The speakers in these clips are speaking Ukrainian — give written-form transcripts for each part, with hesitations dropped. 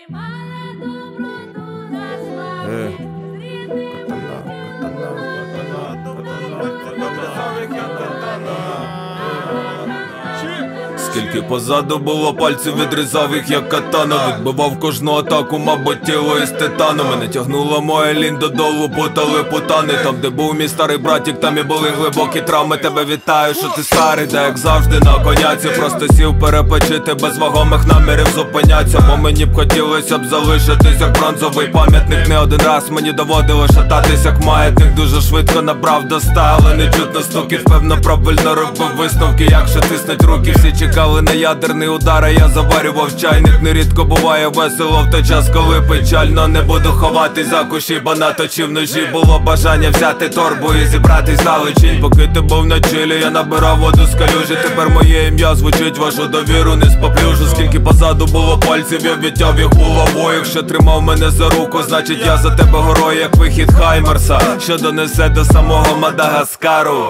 Скільки позаду було пальців, відрізав їх як катана. Відбивав кожну атаку, мабуть, тіло із титану. Мене тягнула моя лінь додолу, путали путани. Там, де був мій старий братік, там і були глибокі травми. Тебе вітаю, що ти старий, да як завжди на коняці. Просто сів перепочити, без вагомих намірів зупиняться. Бо мені б хотілося б залишитись як бронзовий пам'ятник. Не один раз мені доводило шататись як маятник. Дуже швидко набрав до 100, але не чутно стуків. Певно правильно робив висновки, якщо тиснуть руки. Всі чекали на ядерний удар, а я заварював чайник. Нерідко буває весело в той час, коли печально. Не буду ховатись за кущі, бо наточив ножі. Було бажання взяти торбу і зібратись далечінь. Поки ти був на чилі, я набирав воду з калюжі. Тепер моє ім'я звучить, вашу довіру не споплюжу. Скільки позаду було пальців, я відтяв їх булавою. Якщо тримав мене за руку, значить я за тебе горою, як вихід Хаймерса, що донесе до самого Мадагаскару.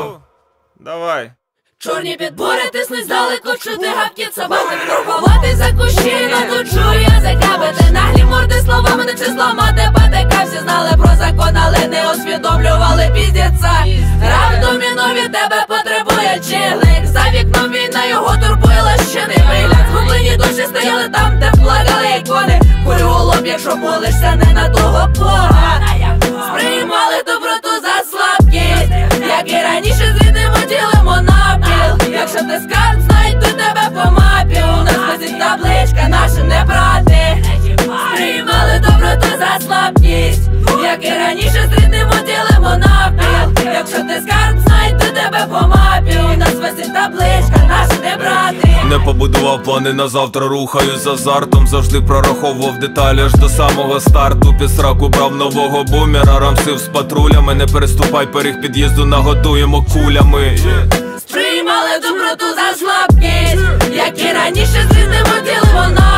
Давай. Чорні підбори тиснуть здалеку, чути гавкіт собак. Відрухувати за кущі, наточу язика. Бити наглі морди словами, не число математика. Всі знали про закон, але не усвідомлювали піздіця. Раб доміно від тебе потребує чилик. За вікном війна, його турбує лащений вигляд. Згублені душі стояли там, де плакали ікони. Курю у лоб, якщо молишся не на того Бога. Сприймали доброту за слабкість, як і раніше звіднимо ділимо напіл. Якщо ти скарб, знайду тебе по мапі. У нас висить табличка, наші не брати. Сприймали доброту за слабкість, як і раніше звіднимо ділимо напіл. Якщо ти скарб, знайду тебе по мапі. У нас висить табличка, наші не брати. Не побудував плани на завтра, рухаю з азартом. Завжди прораховував деталі аж до самого старту. Під сраку брав нового бумера, рамсив з патрулями. Не переступай поріг під'їзду, нагодуємо кулями. Сприймали доброту за слабкість, як і раніше звіднимо ділимо напіл.